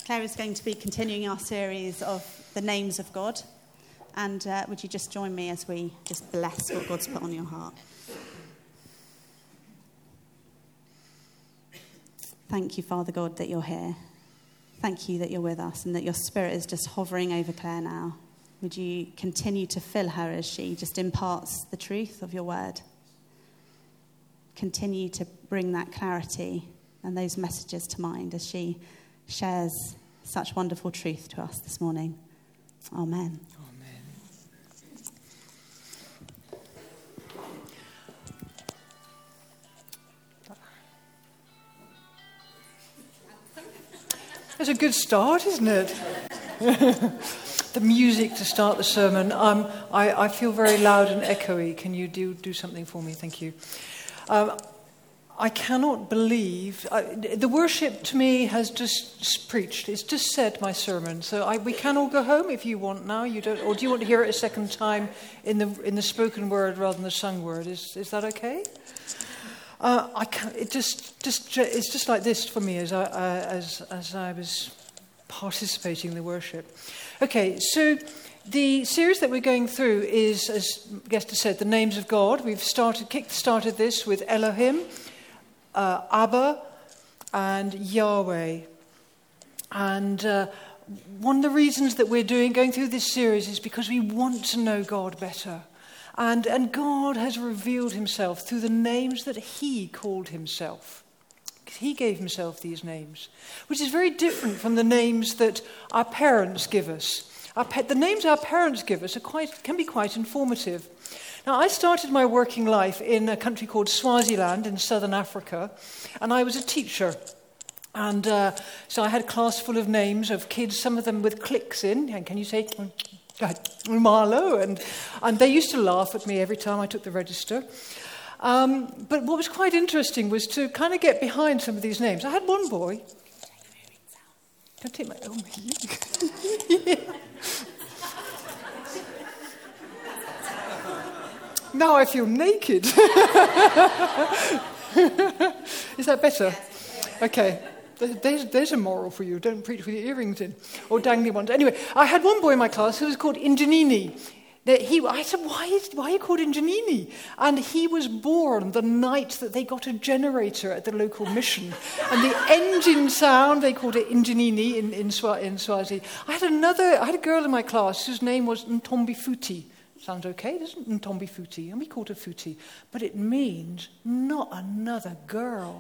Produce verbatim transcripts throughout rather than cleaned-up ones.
Claire is going to be continuing our series of the names of God. And uh, would you just join me as we just bless what God's put on your heart? Thank you, Father God, that you're here. Thank you that you're with us and that your Spirit is just hovering over Claire now. Would you continue to fill her as she just imparts the truth of your word? Continue to bring that clarity and those messages to mind as she shares such wonderful truth to us this morning. Amen. Amen. That's a good start, isn't it? The music to start the sermon. Um, I, I feel very loud and echoey. Can you do, do something for me? Thank you. Um, I cannot believe, I, the worship to me has just preached. It's just said my sermon. So I, we can all go home if you want now. You don't, or do you want to hear it a second time in the in the spoken word rather than the sung word? Is is that okay? Uh, I can, it just just it's just like this for me as I uh, as as I was participating in the worship. Okay, so the series that we're going through is, as Gesta said, the names of God. We've started kick started this with Elohim, Uh, Abba and Yahweh. And uh, one of the reasons that we're doing going through this series is because we want to know God better. And, and God has revealed himself through the names that he called himself. He gave himself these names, which is very different from the names that our parents give us. Our pe- the names our parents give us are quite can be quite informative. Now, I started my working life in a country called Swaziland in southern Africa, and I was a teacher. And uh, so I had a class full of names of kids, some of them with clicks in. And can you say, Marlo? And, and they used to laugh at me every time I took the register. Um, but what was quite interesting was to kind of get behind some of these names. I had one boy. Don't take my... Oh, my Now I feel naked. Is that better? Okay. There's, there's a moral for you. Don't preach with your earrings in. Or dangly ones. Anyway, I had one boy in my class who was called Injanini. He, I said, why, is, why are you called Injanini? And he was born the night that they got a generator at the local mission. And the engine sound, they called it Injanini in, in, Swa, in Swazi. I had another, I had a girl in my class whose name was Ntombi Futi. Sounds okay, doesn't it? Ntombi Futi. And we called her Futi. But it means not another girl.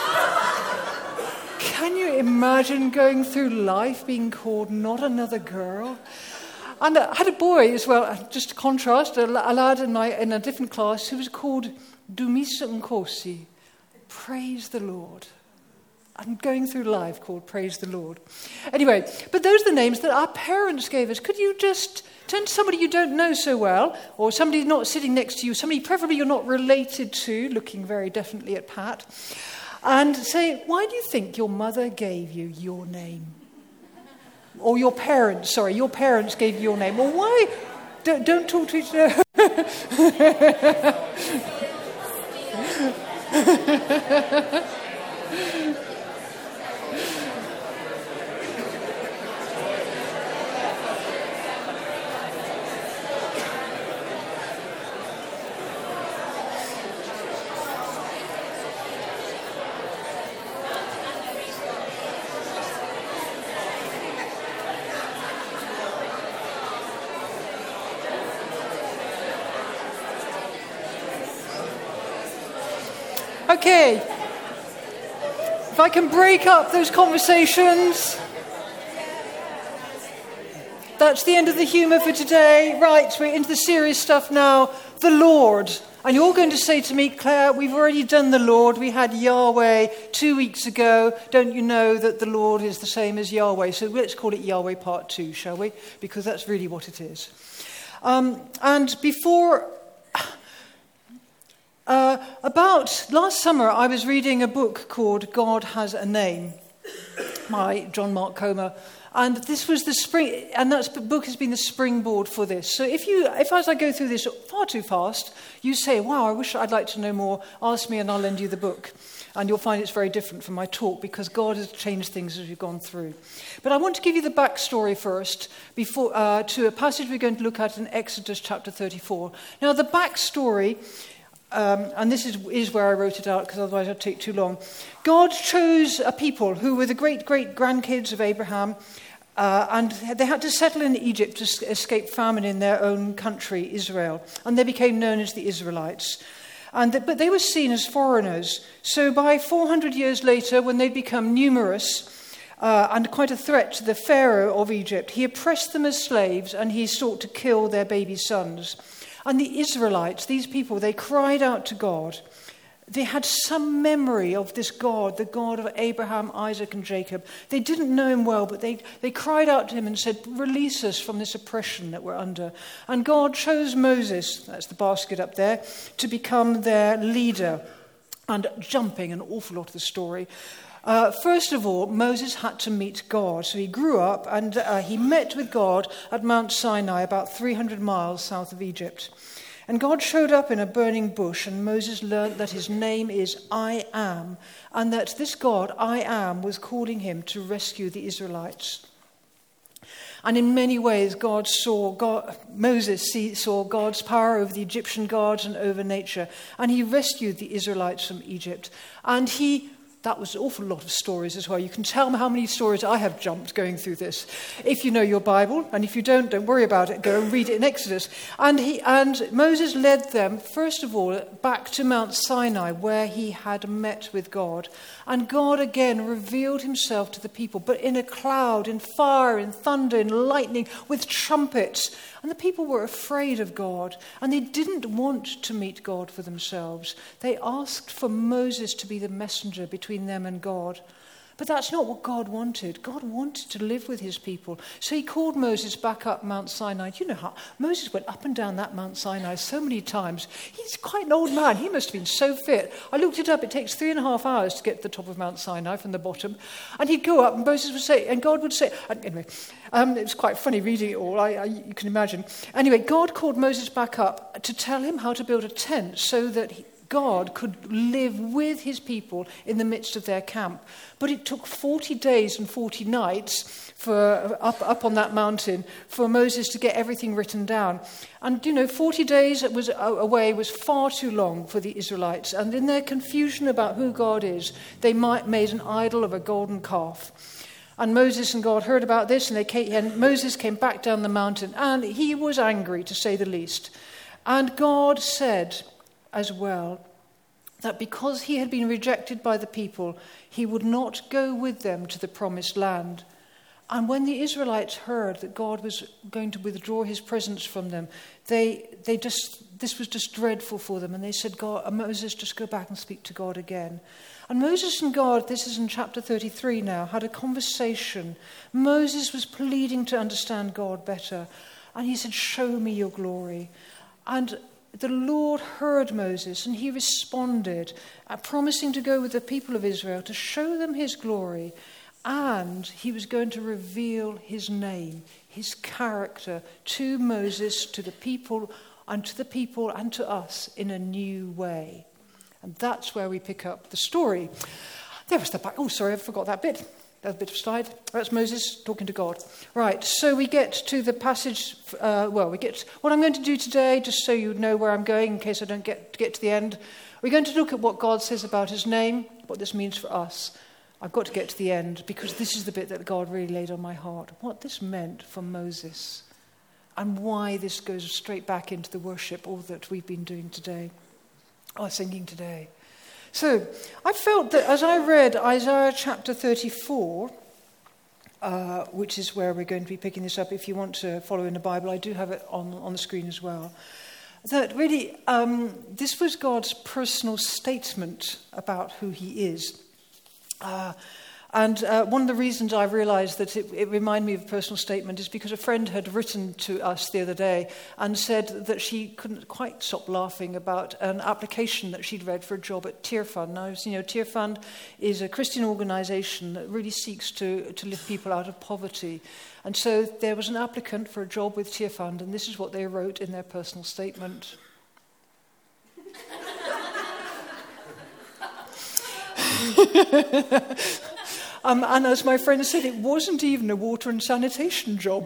Can you imagine going through life being called not another girl? And I had a boy as well, just to contrast, a lad in, my, in a different class who was called Dumisa Nkosi. Praise the Lord. I'm going through life called Praise the Lord. Anyway, but those are the names that our parents gave us. Could you just turn to somebody you don't know so well, or somebody not sitting next to you, somebody preferably you're not related to, looking very definitely at Pat, and say, why do you think your mother gave you your name? Or your parents, sorry, your parents gave you your name. Well, why? Don't, don't talk to each other. Okay, if I can break up those conversations. That's the end of the humour for today. Right, we're into the serious stuff now. The Lord. And you're going to say to me, Claire, we've already done the Lord. We had Yahweh two weeks ago. Don't you know that the Lord is the same as Yahweh? So let's call it Yahweh part two, shall we? Because that's really what it is. Um, and before... Uh, about last summer, I was reading a book called God Has a Name. by John Mark Comer. And this was the spring, and that book has been the springboard for this. So if you, if as I go through this far too fast, you say, wow, I wish I'd like to know more, ask me and I'll lend you the book. And you'll find it's very different from my talk because God has changed things as we've gone through. But I want to give you the backstory first before uh, to a passage we're going to look at in Exodus chapter thirty-four. Now the backstory, um, and this is, is where I wrote it out because otherwise it'd take too long. God chose a people who were the great-great-grandkids of Abraham, uh, and they had to settle in Egypt to escape famine in their own country, Israel. And they became known as the Israelites. And the, but they were seen as foreigners. So by four hundred years later, when they'd become numerous uh, and quite a threat to the Pharaoh of Egypt, he oppressed them as slaves and he sought to kill their baby sons. And the Israelites, these people, they cried out to God. They had some memory of this God, the God of Abraham, Isaac, and Jacob. They didn't know him well, but they, they cried out to him and said, release us from this oppression that we're under. And God chose Moses, that's the basket up there, to become their leader. And jumping an awful lot of the story. Uh, first of all, Moses had to meet God. So he grew up and uh, he met with God at Mount Sinai, about three hundred miles south of Egypt. And God showed up in a burning bush, and Moses learned that his name is I Am, and that this God, I Am, was calling him to rescue the Israelites. And in many ways, God saw God, Moses saw God's power over the Egyptian gods and over nature, and he rescued the Israelites from Egypt. And he That was an awful lot of stories as well. You can tell me how many stories I have jumped going through this. If you know your Bible, and if you don't, don't worry about it. Go and read it in Exodus. And he and Moses led them, first of all, back to Mount Sinai, where he had met with God. And God again revealed himself to the people, but in a cloud, in fire, in thunder, in lightning, with trumpets. And the people were afraid of God, and they didn't want to meet God for themselves. They asked for Moses to be the messenger between them and God. But that's not what God wanted. God wanted to live with his people. So he called Moses back up Mount Sinai. You know how Moses went up and down that Mount Sinai so many times. He's quite an old man. He must have been so fit. I looked it up. It takes three and a half hours to get to the top of Mount Sinai from the bottom. And he'd go up and Moses would say, and God would say, anyway, um, it was quite funny reading it all. I, I, you can imagine. Anyway, God called Moses back up to tell him how to build a tent so that he, God could live with his people in the midst of their camp. But it took forty days and forty nights for up, up on that mountain for Moses to get everything written down. And, you know, forty days was away was far too long for the Israelites. And in their confusion about who God is, they might made an idol of a golden calf. And Moses and God heard about this, and, they came, and Moses came back down the mountain, and he was angry, to say the least. And God said as well that because he had been rejected by the people, he would not go with them to the promised land. And when the Israelites heard that God was going to withdraw his presence from them, they they just this was just dreadful for them, and they said, God, Moses, just go back and speak to God again. And Moses and God, this is in chapter thirty-three now, had a conversation. Moses was pleading to understand God better, and he said, show me your glory. And the Lord heard Moses, and he responded, uh, promising to go with the people of Israel to show them his glory. And he was going to reveal his name, his character to Moses, to the people, and to the people and to us in a new way. And that's where we pick up the story. There was the back. Oh, sorry, I forgot that bit. That bit of slide. That's Moses talking to God. Right, so we get to the passage, uh, well, we get, what I'm going to do today, just so you know where I'm going in case I don't get, get to the end, we're going to look at what God says about his name, what this means for us. I've got to get to the end because this is the bit that God really laid on my heart. What this meant for Moses and why this goes straight back into the worship, all that we've been doing today, or singing today. So, I felt that as I read Isaiah chapter thirty-four, uh, which is where we're going to be picking this up, if you want to follow in the Bible, I do have it on, on the screen as well, that really um, this was God's personal statement about who he is. Uh, And uh, one of the reasons I realised that it, it reminded me of a personal statement is because a friend had written to us the other day and said that she couldn't quite stop laughing about an application that she'd read for a job at Tear Fund. Now, you know, Tear Fund is a Christian organisation that really seeks to, to lift people out of poverty. And so there was an applicant for a job with Tear Fund, and this is what they wrote in their personal statement. Um, and as my friend said, it wasn't even a water and sanitation job.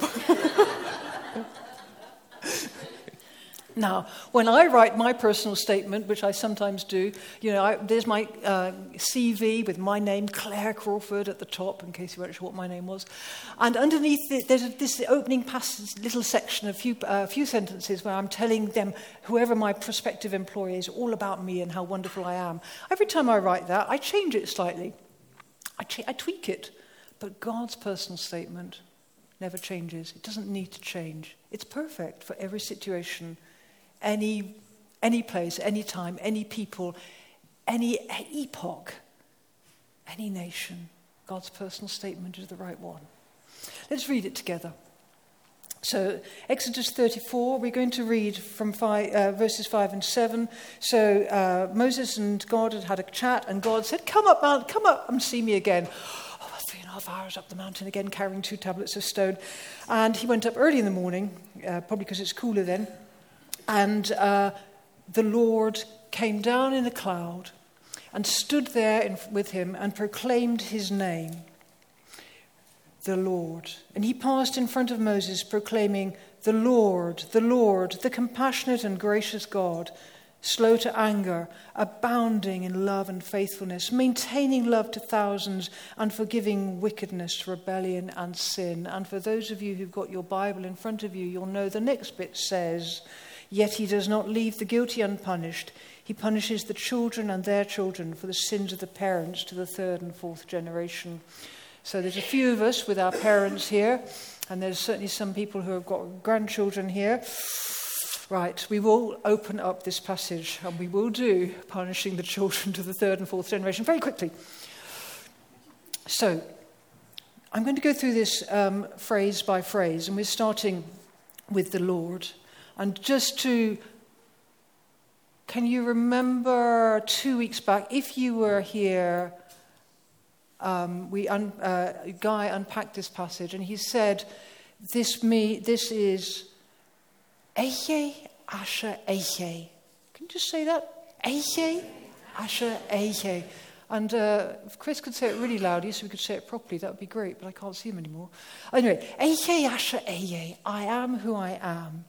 Now, when I write my personal statement, which I sometimes do, you know, I, there's my uh, C V with my name, Claire Crawford, at the top, in case you weren't sure what my name was. And underneath it, there's a, this opening passage, little section, a few, uh, few sentences where I'm telling them, whoever my prospective employer is, all about me and how wonderful I am. Every time I write that, I change it slightly. I, ch- I tweak it, but God's personal statement never changes. It doesn't need to change. It's perfect for every situation, any any place, any time, any people, any epoch, any nation. God's personal statement is the right one. Let's read it together. So, Exodus thirty-four, we're going to read from five, uh, verses five and seven. So, uh, Moses and God had had a chat, and God said, come up, Mount, come up and see me again. Oh, three and a half hours up the mountain again, carrying two tablets of stone. And he went up early in the morning, uh, probably because it's cooler then. And uh, the Lord came down in a cloud and stood there in, with him and proclaimed his name, the Lord. And he passed in front of Moses, proclaiming, the Lord, the Lord, the compassionate and gracious God, slow to anger, abounding in love and faithfulness, maintaining love to thousands, and forgiving wickedness, rebellion, and sin. And for those of you who've got your Bible in front of you, you'll know the next bit says, yet he does not leave the guilty unpunished. He punishes the children and their children for the sins of the parents to the third and fourth generation. So there's a few of us with our parents here, and there's certainly some people who have got grandchildren here. Right, we will open up this passage, and we will do punishing the children to the third and fourth generation very quickly. So, I'm going to go through this um, phrase by phrase, and we're starting with the Lord. And just to, can you remember two weeks back, if you were here, Um, we un, uh, Guy unpacked this passage, and he said, "This me, this is Eiche Asher Eiche." Can you just say that? Eiche Asher Eiche. And uh, if Chris could say it really loudly, so we could say it properly, that would be great. But I can't see him anymore. Anyway, Eiche Asher Eiche. I am who I am.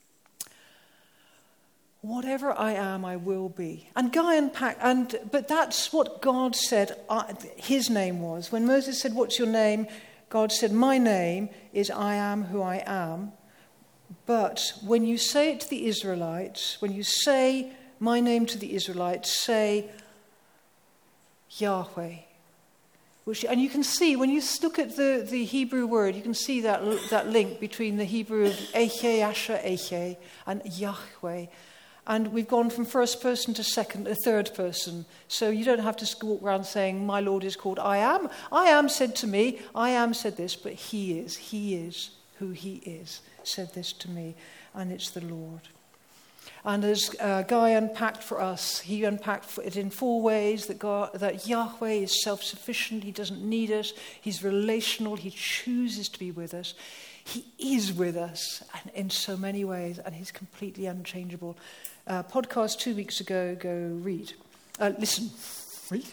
Whatever I am, I will be. And Guy unpacked, and but that's what God said uh, his name was. When Moses said, what's your name? God said, my name is I am who I am. But when you say it to the Israelites, when you say my name to the Israelites, say Yahweh. Which, and you can see, when you look at the, the Hebrew word, you can see that, that link between the Hebrew of Eiche, Asher, Eiche, and Yahweh. And we've gone from first person to second, a third person. So you don't have to walk around saying, my Lord is called I am. I am said to me, I am said this, but he is. He is who he is, said this to me. And it's the Lord. And as uh, Guy unpacked for us, he unpacked it in four ways, that, God, that Yahweh is self-sufficient. He doesn't need us. He's relational. He chooses to be with us. He is with us and in so many ways, and he's completely unchangeable. Uh, podcast two weeks ago, go read. Uh, listen, read.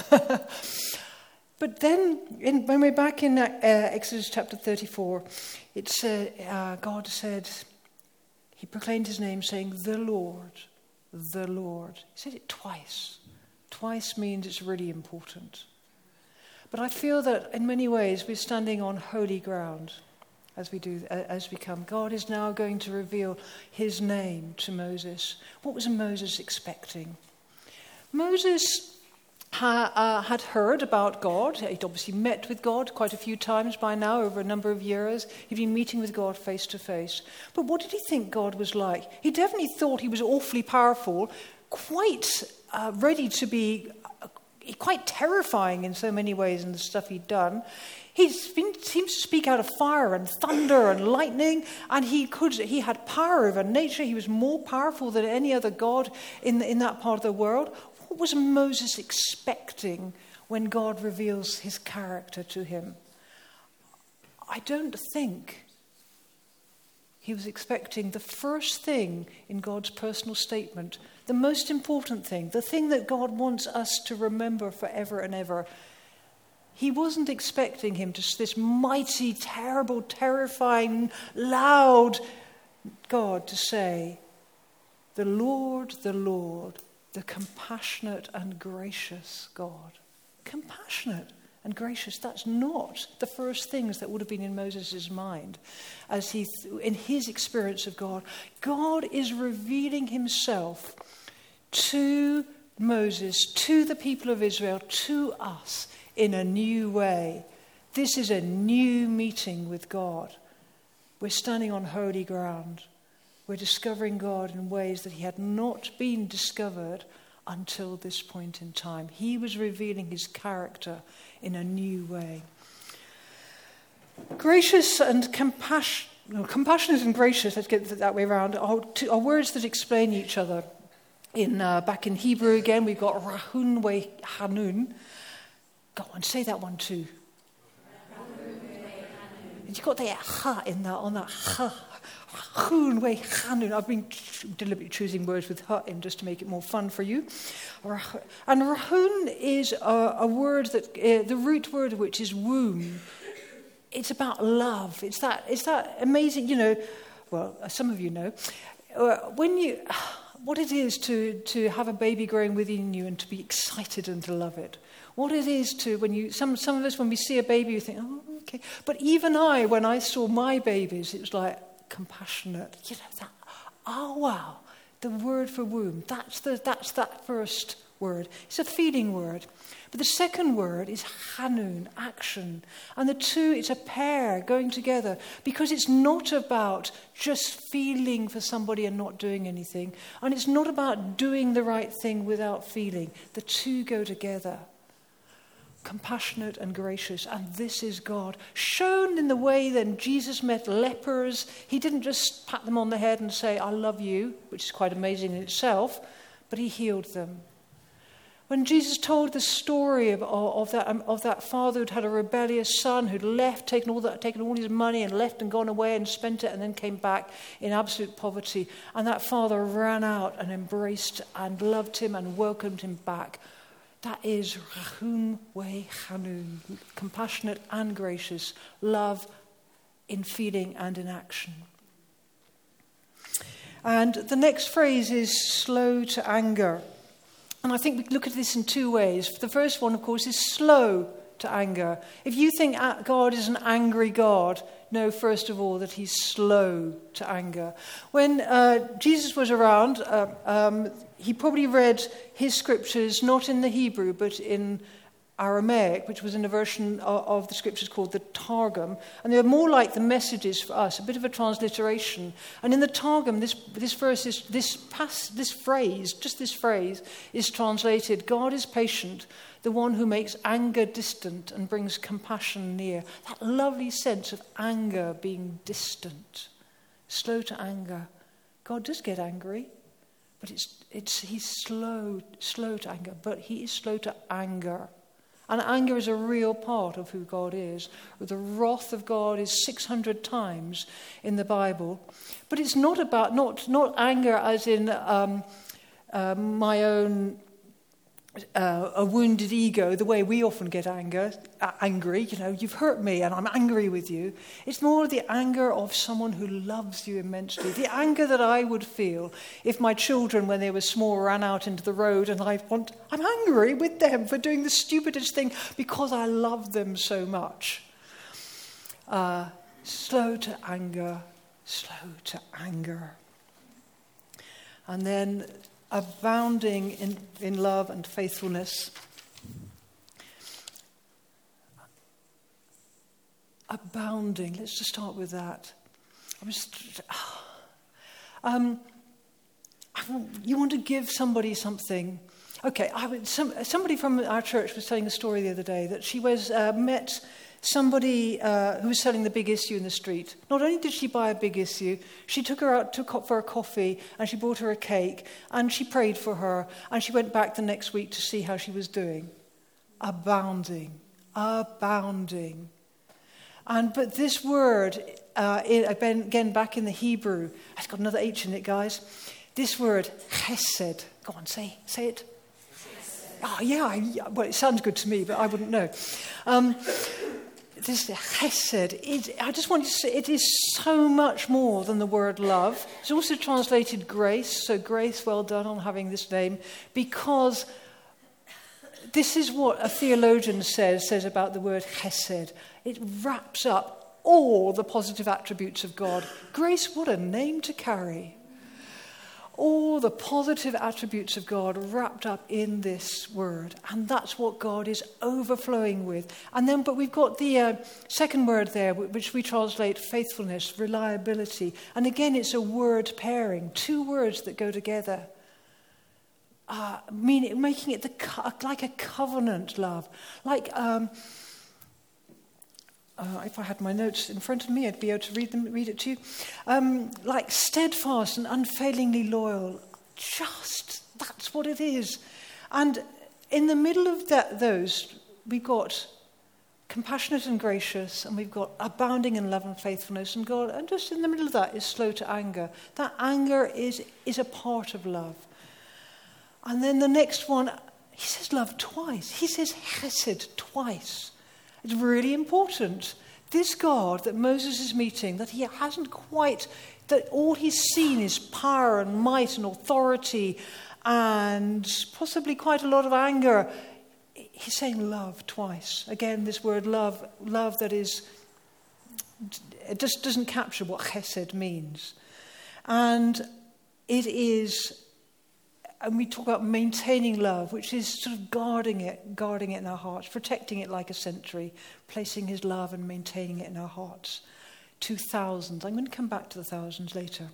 But then, in, when we're back in uh, Exodus chapter thirty-four, it said, uh, God said, he proclaimed his name saying, the Lord, the Lord. He said it twice. Twice means it's really important. But I feel that in many ways we're standing on holy ground. As we do, as we come, God is now going to reveal his name to Moses. What was Moses expecting? Moses ha, uh, had heard about God. He'd obviously met with God quite a few times by now over a number of years. He'd been meeting with God face to face. But what did he think God was like? He definitely thought he was awfully powerful, quite uh, ready to be quite terrifying in so many ways in the stuff he'd done. He seems to speak out of fire and thunder and lightning, and he could he had power over nature. He was more powerful than any other god in, in that part of the world. What was Moses expecting when God reveals his character to him? I don't think he was expecting the first thing in God's personal statement, the most important thing, the thing that God wants us to remember forever and ever. He wasn't expecting him to this mighty, terrible, terrifying, loud God to say, "The Lord, the Lord, the compassionate and gracious God." Compassionate and gracious, that's not the first things that would have been in Moses' mind as he, in his experience of God. God is revealing himself to Moses, to the people of Israel, to us in a new way. This is a new meeting with God. We're standing on holy ground. We're discovering God in ways that he had not been discovered until this point in time. He was revealing his character in a new way. Gracious and compassion, no, compassionate and gracious, let's get it that way around, are, two, are words that explain each other. In uh, back in Hebrew again, we've got rahun we hanun. Go on, say that one too. And you've got that ha in that, on that ha. Rahun we hanun. I've been deliberately choosing words with ha in just to make it more fun for you. And rahun is a, a word that, uh, the root word of which is womb. It's about love. It's that, it's that amazing, you know, well, some of you know, uh, when you... what it is to, to have a baby growing within you and to be excited and to love it. What it is to, when you, some, some of us, when we see a baby, you think, oh, okay. But even I, when I saw my babies, it was like compassionate. You know, that, oh, wow. The word for womb, that's, the, that's that first word. It's a feeling word. But the second word is hanun, action. And the two, it's a pair going together because it's not about just feeling for somebody and not doing anything. And it's not about doing the right thing without feeling. The two go together. Compassionate and gracious. And this is God. Shown in the way that Jesus met lepers. He didn't just pat them on the head and say, I love you, which is quite amazing in itself, but he healed them. When Jesus told the story of, of, that, um, of that father who'd had a rebellious son who'd left, taken all, that, taken all his money and left and gone away and spent it and then came back in absolute poverty. And that father ran out and embraced and loved him and welcomed him back. That is Rahun we hanun, compassionate and gracious, love in feeling and in action. And the next phrase is slow to anger. And I think we look at this in two ways. The first one, of course, is slow to anger. If you think God is an angry God, know first of all that he's slow to anger. When uh, Jesus was around, uh, um, he probably read his scriptures not in the Hebrew but in Aramaic, which was in a version of, of the scriptures called the Targum. And they were more like the Messages for us, a bit of a transliteration. And in the Targum, this this verse is, this pass, this phrase, just this phrase, is translated, God is patient, the one who makes anger distant and brings compassion near. That lovely sense of anger being distant, slow to anger. God does get angry, but it's it's he's slow, slow to anger, but he is slow to anger. And anger is a real part of who God is. The wrath of God is six hundred times in the Bible. But it's not about, not, not anger as in um, uh, my own, uh, a wounded ego, the way we often get anger, uh, angry, you know, you've hurt me and I'm angry with you. It's more the anger of someone who loves you immensely. The anger that I would feel if my children, when they were small, ran out into the road and I want, I'm angry with them for doing the stupidest thing because I love them so much. Uh, slow to anger, slow to anger. And then abounding in, in love and faithfulness. Abounding. Let's just start with that. I was, um, you want to give somebody something, Okay, I would, some, somebody from our church was telling a story the other day that she was uh, met somebody uh, who was selling the big issue in the street. Not only did she buy a big issue, she took her out to, for a coffee and she bought her a cake and she prayed for her and she went back the next week to see how she was doing. Abounding, abounding. And but this word, uh, again back in the Hebrew, it's got another H in it, guys. This word, chesed. Go on, say, say it. Oh, yeah, I, well, it sounds good to me, but I wouldn't know. Um, this chesed, it, I just want to say, it is so much more than the word love. It's also translated grace, so grace, well done on having this name, because this is what a theologian says, says about the word chesed. It wraps up all the positive attributes of God. Grace, what a name to carry. All the positive attributes of God wrapped up in this word. And that's what God is overflowing with. And then, but we've got the uh, second word there, which we translate faithfulness, reliability. And again, it's a word pairing, two words that go together. Uh, meaning, making it the co- like a covenant love. Like, um, uh, if I had my notes in front of me, I'd be able to read them, read it to you. Um, like steadfast and unfailingly loyal. Just, that's what it is. And in the middle of that, those, we've got compassionate and gracious, and we've got abounding in love and faithfulness. And God, and just in the middle of that is slow to anger. That anger is, is a part of love. And then the next one, he says love twice. He says chesed twice. It's really important. This God that Moses is meeting, that he hasn't quite, that all he's seen is power and might and authority and possibly quite a lot of anger. He's saying love twice. Again, this word love, love that is, it just doesn't capture what chesed means. And it is, and we talk about maintaining love, which is sort of guarding it, guarding it in our hearts, protecting it like a sentry, placing his love and maintaining it in our hearts. Two thousands. I'm going to come back to the thousands later.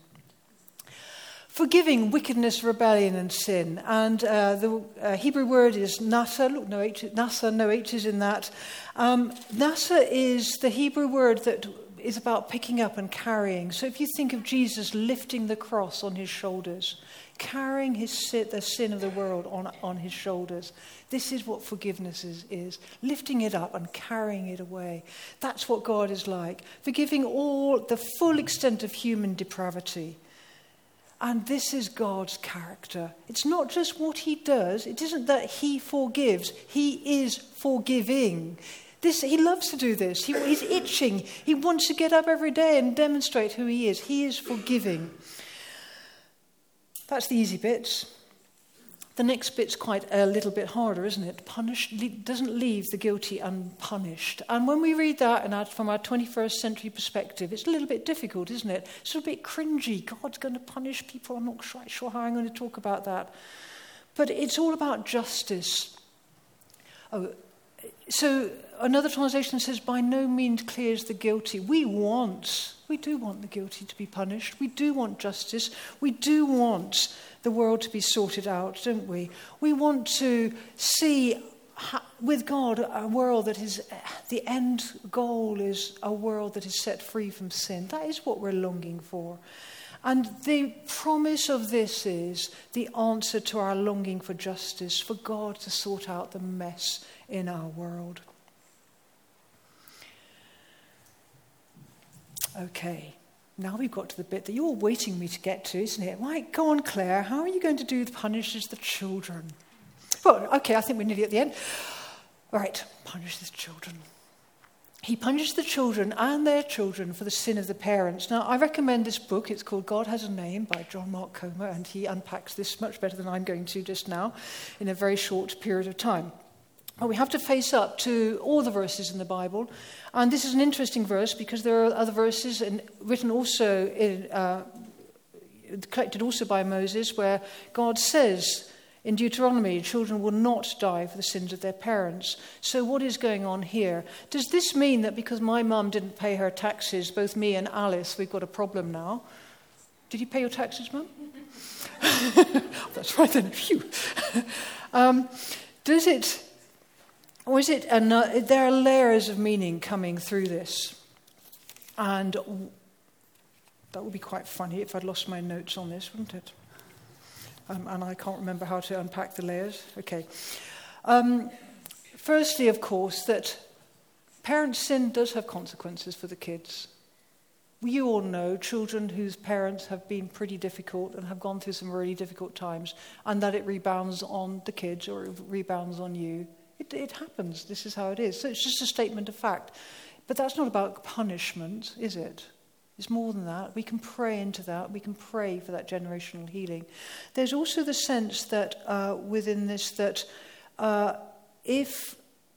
Forgiving wickedness, rebellion, and sin. And uh, the uh, Hebrew word is nasa. Look, no H, nasa, no H's in that. Um, nasa is the Hebrew word that is about picking up and carrying. So if you think of Jesus lifting the cross on his shoulders, carrying his sin, the sin of the world on, on his shoulders. This is what forgiveness is, is. Lifting it up and carrying it away. That's what God is like. Forgiving all the full extent of human depravity. And this is God's character. It's not just what he does. It isn't that he forgives. He is forgiving. This, he loves to do this. He, he's itching. He wants to get up every day and demonstrate who he is. He is forgiving. That's the easy bits. The next bit's quite a little bit harder, isn't it? Punish, doesn't leave the guilty unpunished. And when we read that and from our twenty-first century perspective, it's a little bit difficult, isn't it? It's a bit cringy. God's going to punish people. I'm not quite sure how I'm going to talk about that. But it's all about justice. Oh, so another translation says, by no means clears the guilty. We want, we do want the guilty to be punished. We do want justice. We do want the world to be sorted out, don't we? We want to see with God a world that is, the end goal is a world that is set free from sin. That is what we're longing for. And the promise of this is the answer to our longing for justice, for God to sort out the mess in our world. Okay, now we've got to the bit that you're waiting me to get to, isn't it? Right, go on, Claire. How are you going to do the punishes the children? Well, okay, I think we're nearly at the end. All right, punish the children. He punished the children and their children for the sin of the parents. Now, I recommend this book. It's called God Has a Name by John Mark Comer, and he unpacks this much better than I'm going to just now in a very short period of time. But we have to face up to all the verses in the Bible. And this is an interesting verse because there are other verses in, written also, in, uh, collected also by Moses, where God says in Deuteronomy, children will not die for the sins of their parents. So what is going on here? Does this mean that because my mum didn't pay her taxes, both me and Alice, we've got a problem now? Did you pay your taxes, Mum? That's right then, phew. um, does it, or is it, an, uh, there are layers of meaning coming through this. And that would be quite funny if I'd lost my notes on this, wouldn't it? Um, and I can't remember how to unpack the layers. Okay. Um, firstly, of course, that parent sin does have consequences for the kids. You all know children whose parents have been pretty difficult and have gone through some really difficult times, and that it rebounds on the kids or it rebounds on you. It, it happens. This is how it is. So it's just a statement of fact. But that's not about punishment, is it? It's more than that. We can pray into that. We can pray for that generational healing. There's also the sense that uh, within this that uh, if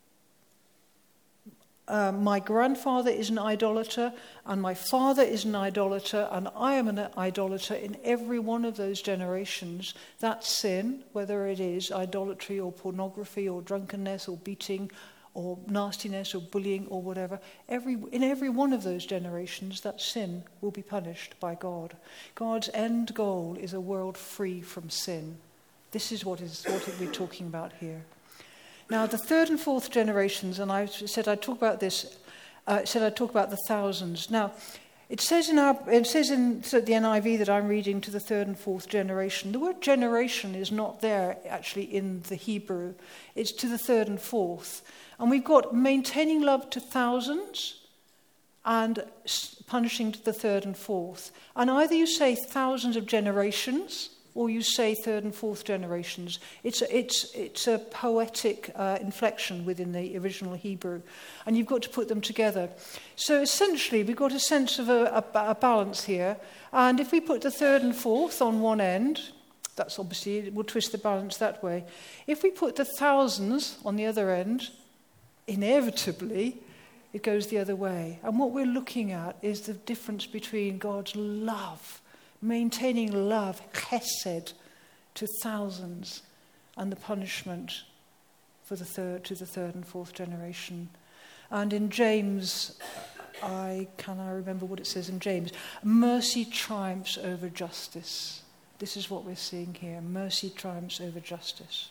uh, my grandfather is an idolater and my father is an idolater and I am an idolater in every one of those generations, that sin, whether it is idolatry or pornography or drunkenness or beating or nastiness or bullying or whatever, every in every one of those generations, that sin will be punished by God. God's end goal is a world free from sin. This is what is what we're talking about here. Now, the third and fourth generations, and I said I'd talk about this, uh, said I'd talk about the thousands. Now, it says in our it says in the N I V that I'm reading to the third and fourth generation. The word generation is not there actually in the Hebrew. It's to the third and fourth. And we've got maintaining love to thousands and punishing to the third and fourth. And either you say thousands of generations or you say third and fourth generations. It's a, it's, it's a poetic uh, inflection within the original Hebrew. And you've got to put them together. So essentially, we've got a sense of a, a, a balance here. And if we put the third and fourth on one end, that's obviously, it will twist the balance that way. If we put the thousands on the other end, inevitably, it goes the other way. And what we're looking at is the difference between God's love, maintaining love, chesed, to thousands, and the punishment for the third to the third and fourth generation. And in James, I can I remember what it says in James? Mercy triumphs over justice. This is what we're seeing here. Mercy triumphs over justice.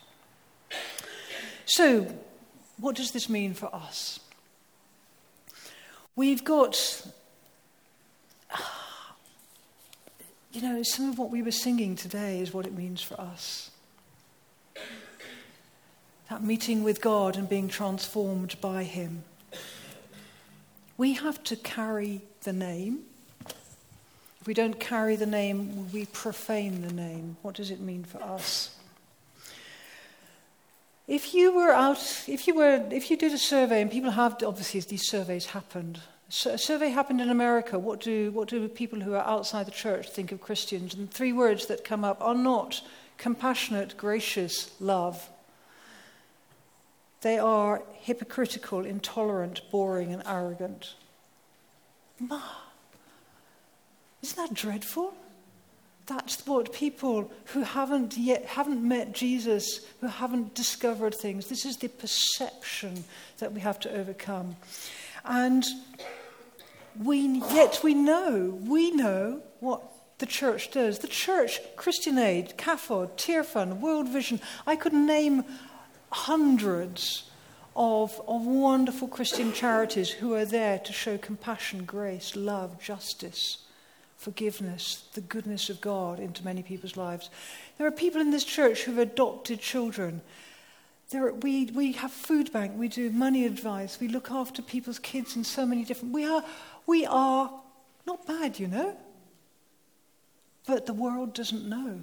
So, what does this mean for us? We've got, you know, some of what we were singing today is what it means for us. That meeting with God and being transformed by him. We have to carry the name. If we don't carry the name, we profane the name. What does it mean for us? If you were out, if you were, if you did a survey, and people have, obviously these surveys happened. A survey happened in America. What do what do people who are outside the church think of Christians? And three words that come up are not compassionate, gracious, love. They are hypocritical, intolerant, boring, and arrogant. Ma, isn't that dreadful? That's what people who haven't yet haven't met Jesus, who haven't discovered things. This is the perception that we have to overcome, and we yet we know we know what the church does. The church, Christian Aid, C A F O D, Tear Fund, World Vision. I could name hundreds of of wonderful Christian charities who are there to show compassion, grace, love, justice, forgiveness, the goodness of God into many people's lives. There are people in this church who've adopted children. There are, we we have food bank, we do money advice, we look after people's kids in so many different. We are we are not bad, you know. But the world doesn't know.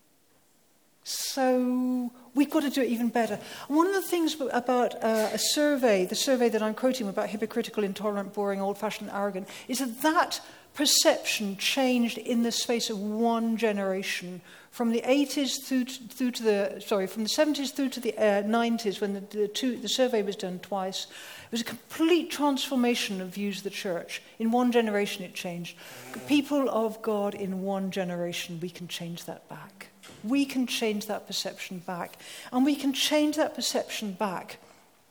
So we've got to do it even better. And one of the things about uh, a survey, the survey that I'm quoting about hypocritical, intolerant, boring, old-fashioned, arrogant, is that that perception changed in the space of one generation, from the eighties through to, through to the sorry, from the seventies through to the uh, nineties, when the the, two, the survey was done twice. It was a complete transformation of views of the church. In one generation, it changed. People of God in one generation, we can change that back. We can change that perception back, and we can change that perception back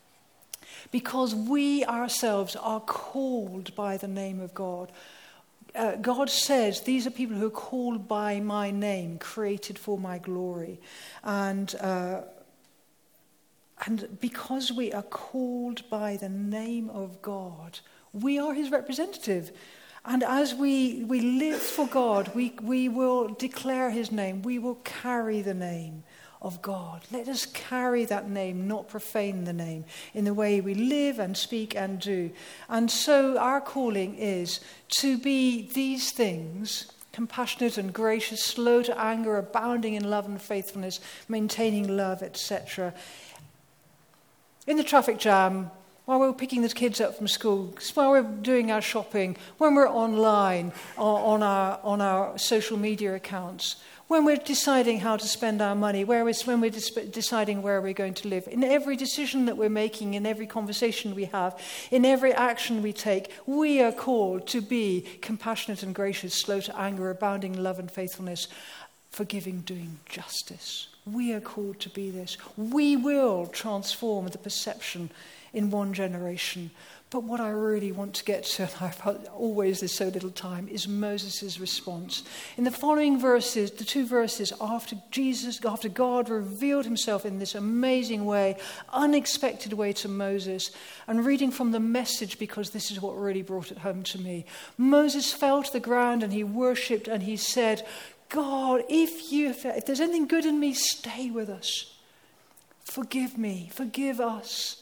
because we ourselves are called by the name of God. uh, God says, these are people who are called by my name, created for my glory. And uh, and because we are called by the name of God, we are his representative. And as we, we live for God, we, we will declare his name. We will carry the name of God. Let us carry that name, not profane the name, in the way we live and speak and do. And so our calling is to be these things: compassionate and gracious, slow to anger, abounding in love and faithfulness, maintaining love, et cetera. In the traffic jam, while we're picking the kids up from school, while we're doing our shopping, when we're online on our on our social media accounts, when we're deciding how to spend our money, where we're, when we're deciding where we're going to live, in every decision that we're making, in every conversation we have, in every action we take, we are called to be compassionate and gracious, slow to anger, abounding in love and faithfulness, forgiving, doing justice. We are called to be this. We will transform the perception in one generation. But what I really want to get to, and I've always there's so little time, is Moses' response. In the following verses, the two verses after Jesus, after God revealed himself in this amazing way, unexpected way to Moses, and reading from the Message, because this is what really brought it home to me. Moses fell to the ground and he worshipped and he said, God, if you, if there's anything good in me, stay with us. Forgive me, forgive us.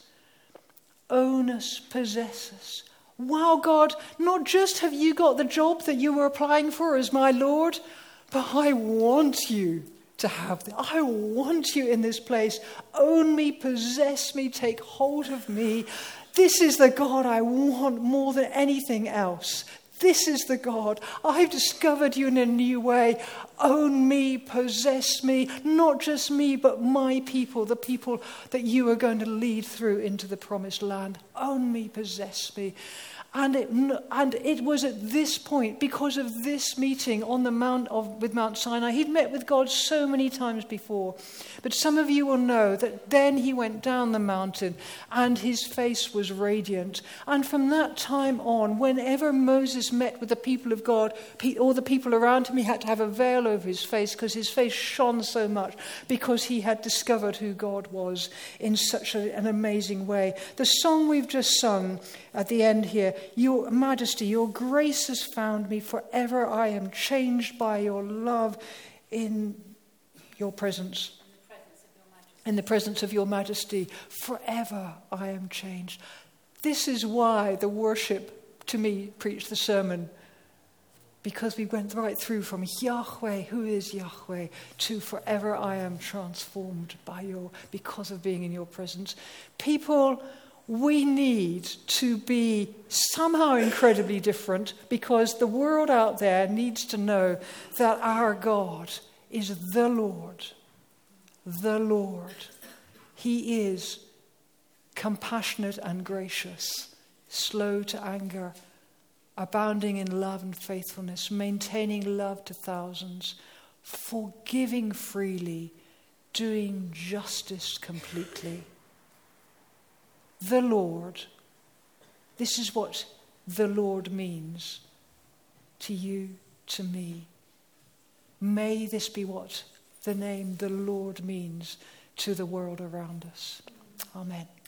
Own us, possess us. Wow, God, not just have you got the job that you were applying for as my Lord, but I want you to have the, I want you in this place. Own me, possess me, take hold of me. This is the God I want more than anything else. This is the God. I've discovered you in a new way. Own me, possess me, not just me, but my people, the people that you are going to lead through into the promised land. Own me, possess me. And it, and it was at this point, because of this meeting on the Mount of with Mount Sinai, he'd met with God so many times before. But some of you will know that then he went down the mountain and his face was radiant. And from that time on, whenever Moses met with the people of God, all the people around him, he had to have a veil over his face because his face shone so much, because he had discovered who God was in such a, an amazing way. The song we've just sung at the end here, your majesty, your grace has found me. Forever I am changed by your love in your presence. In the presence of your majesty. Forever I am changed. This is why the worship to me preached the sermon. Because we went right through from Yahweh, who is Yahweh, to forever I am transformed by your, because of being in your presence. People, we need to be somehow incredibly different, because the world out there needs to know that our God is the Lord. The Lord. He is compassionate and gracious, slow to anger, abounding in love and faithfulness, maintaining love to thousands, forgiving freely, doing justice completely. The Lord. This is what the Lord means to you, to me. May this be what the name the Lord means to the world around us. Amen.